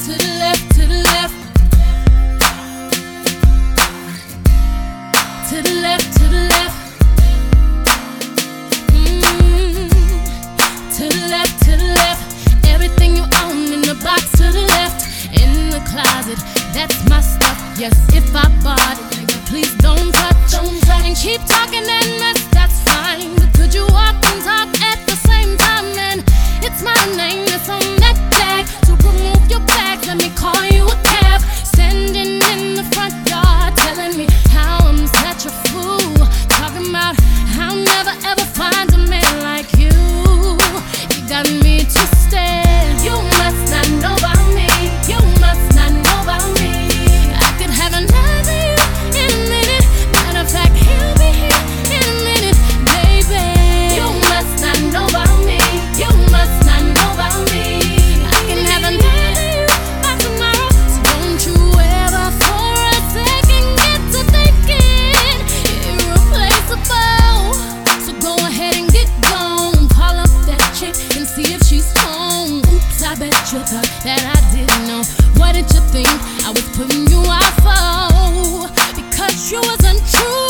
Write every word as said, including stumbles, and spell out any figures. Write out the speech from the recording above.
to the left, to the left, to the left, to the left, mm, to the left, to the left. Everything you own in the box to the left, in the closet, that's my stuff. Yes, if I bought it, nigga, please don't touch, don't touch. And keep talking and mess, that's fine. But could you walk and talk at the same time? And it's my name that's on that tag. So remove your bags, let me call you a cab. Standing in the front yard, telling me how I'm such a fool. Talking about how I'll never ever find a man like you. You got me twisted. You must not know about me. You must not know about me. I could have another you in a minute. Matter of fact, he'll be here in a minute, baby. You must not know about me. You must not know about me. I can have another you by tomorrow. So don't you ever for a second get to thinking irreplaceable. So go ahead and get gone. Call up that chick and see if she's home. Oops, I bet you thought that I didn't know. What did you think I was putting you out for? Because you wasn't true.